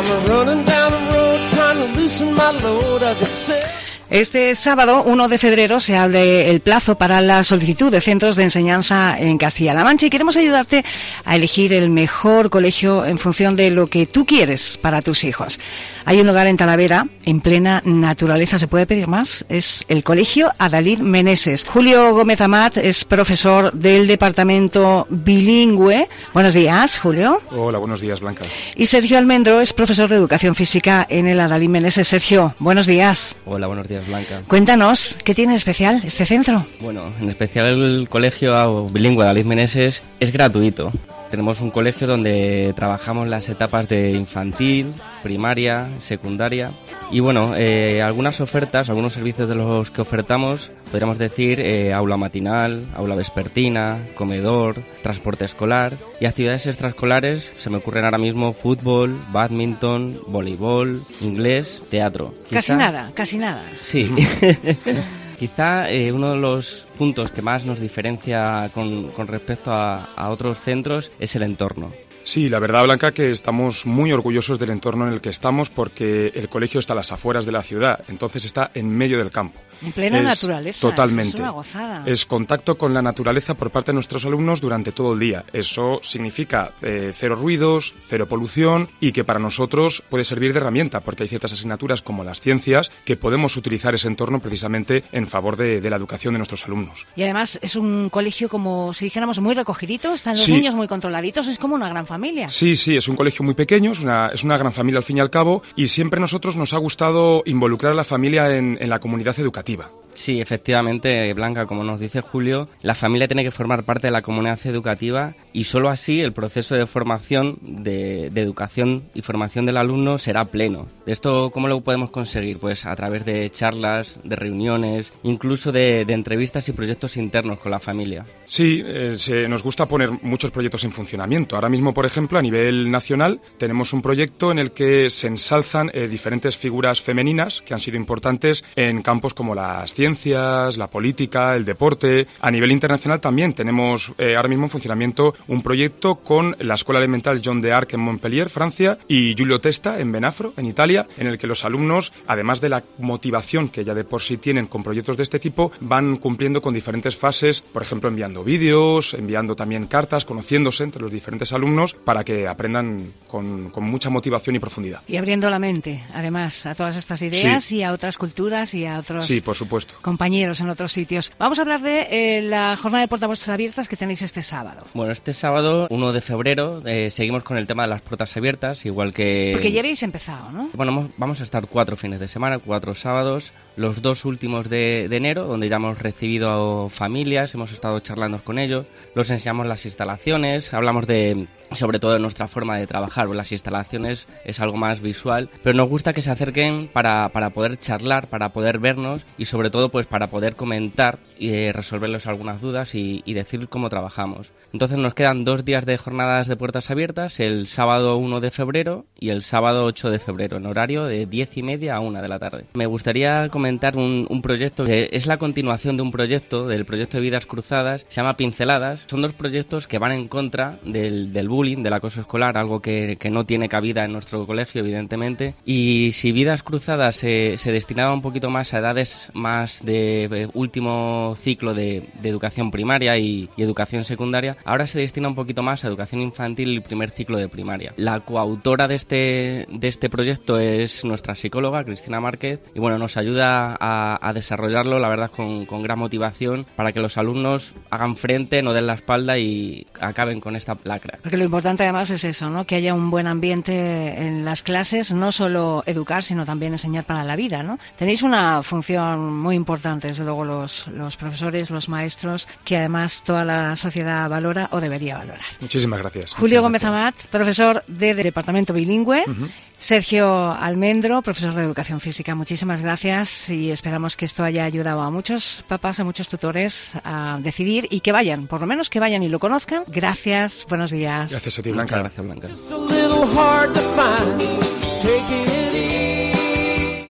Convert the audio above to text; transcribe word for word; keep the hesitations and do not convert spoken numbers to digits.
Este sábado, uno de febrero, se abre el plazo para la solicitud de centros de enseñanza en Castilla-La Mancha y queremos ayudarte a elegir el mejor colegio en función de lo que tú quieres para tus hijos. Hay un lugar en Talavera, en plena naturaleza, ¿se puede pedir más? Es el Colegio Adalid Meneses. Julio Gómez Amat es profesor del departamento bilingüe. Buenos días, Julio. Hola, buenos días, Blanca. Y Sergio Almendro es profesor de educación física en el Adalid Meneses. Sergio, buenos días. Hola, buenos días, Blanca. Cuéntanos, ¿qué tiene de especial este centro? Bueno, en especial el colegio bilingüe Adalid Meneses es gratuito. Tenemos un colegio donde trabajamos las etapas de infantil, primaria, secundaria y bueno, eh, algunas ofertas, algunos servicios de los que ofertamos, podríamos decir eh, aula matinal, aula vespertina, comedor, transporte escolar y actividades extraescolares. Se me ocurren ahora mismo fútbol, bádminton, voleibol, inglés, teatro. Quizá... Casi nada, casi nada. Sí. Quizá eh, uno de los puntos que más nos diferencia con, con respecto a, a otros centros es el entorno. Sí, la verdad, Blanca, que estamos muy orgullosos del entorno en el que estamos porque el colegio está a las afueras de la ciudad, entonces está en medio del campo. En plena es naturaleza. Totalmente. Es una gozada. Es contacto con la naturaleza por parte de nuestros alumnos durante todo el día. Eso significa eh, cero ruidos, cero polución y que para nosotros puede servir de herramienta porque hay ciertas asignaturas como las ciencias que podemos utilizar ese entorno precisamente en favor de, de la educación de nuestros alumnos. Y además es un colegio como si dijéramos muy recogidito, están los sí. niños muy controladitos, es como una gran familia. Sí, sí, es un colegio muy pequeño, es una, es una gran familia al fin y al cabo y siempre a nosotros nos ha gustado involucrar a la familia en, en la comunidad educativa. Sí, efectivamente, Blanca, como nos dice Julio, la familia tiene que formar parte de la comunidad educativa y solo así el proceso de formación, de, de educación y formación del alumno será pleno. ¿Esto cómo lo podemos conseguir? Pues a través de charlas, de reuniones, incluso de, de entrevistas y proyectos internos con la familia. Sí, eh, se, nos gusta poner muchos proyectos en funcionamiento. Ahora mismo, por ejemplo, a nivel nacional tenemos un proyecto en el que se ensalzan eh, diferentes figuras femeninas que han sido importantes en campos como las ciencias, la política, el deporte. A nivel internacional también tenemos eh, ahora mismo en funcionamiento un proyecto con la Escuela Elemental John de Arc en Montpellier, Francia, y Giulio Testa en Benafro, en Italia, en el que los alumnos, además de la motivación que ya de por sí tienen con proyectos de este tipo, van cumpliendo con diferentes fases, por ejemplo, enviando vídeos, enviando también cartas, conociéndose entre los diferentes alumnos para que aprendan con, con mucha motivación y profundidad. Y abriendo la mente, además, a todas estas ideas sí. y a otras culturas y a otros... Sí, por supuesto. Compañeros en otros sitios. Vamos a hablar de eh, la jornada de puertas abiertas que tenéis este sábado. Bueno, este sábado, uno de febrero, eh, seguimos con el tema de las puertas abiertas, igual que... Porque ya habéis empezado, ¿no? Bueno, vamos a estar cuatro fines de semana, cuatro sábados, los dos últimos de, de enero, donde ya hemos recibido familias, hemos estado charlando con ellos, los enseñamos las instalaciones, hablamos de, sobre todo de nuestra forma de trabajar, las instalaciones es algo más visual, pero nos gusta que se acerquen para, para poder charlar, para poder vernos y sobre todo pues para poder comentar y eh, resolverles algunas dudas y, y decir cómo trabajamos. Entonces nos quedan dos días de jornadas de puertas abiertas, el sábado uno de febrero y el sábado ocho de febrero, en horario de diez y media a una de la tarde. Me gustaría comentar un, un proyecto que es la continuación de un proyecto, del proyecto de Vidas Cruzadas, se llama Pinceladas. Son dos proyectos que van en contra del, del bullying, del acoso escolar, algo que, que no tiene cabida en nuestro colegio, evidentemente. Y si Vidas Cruzadas se, se destinaba un poquito más a edades más de, de último ciclo de, de educación primaria y, y educación secundaria, ahora se destina un poquito más a educación infantil y primer ciclo de primaria. La coautora de este, de este proyecto es nuestra psicóloga, Cristina Márquez, y bueno, nos ayuda a, a desarrollarlo, la verdad, con, con gran motivación para que los alumnos hagan frente, no den la espalda y acaben con esta lacra. Porque lo importante además es eso, ¿no? Que haya un buen ambiente en las clases, no solo educar, sino también enseñar para la vida, ¿no? Tenéis una función muy importante, desde luego los, los profesores, los maestros, que además toda la sociedad valora o debería valorar. Muchísimas gracias. Julio Muchísimas Gómez Amat, profesor de Departamento Bilingüe. Uh-huh. Sergio Almendro, profesor de Educación Física. Muchísimas gracias y esperamos que esto haya ayudado a muchos papás, a muchos tutores a decidir y que vayan, por lo menos que vayan y lo conozcan. Gracias, buenos días. Gracias a ti, Blanca. Muchas gracias, Blanca.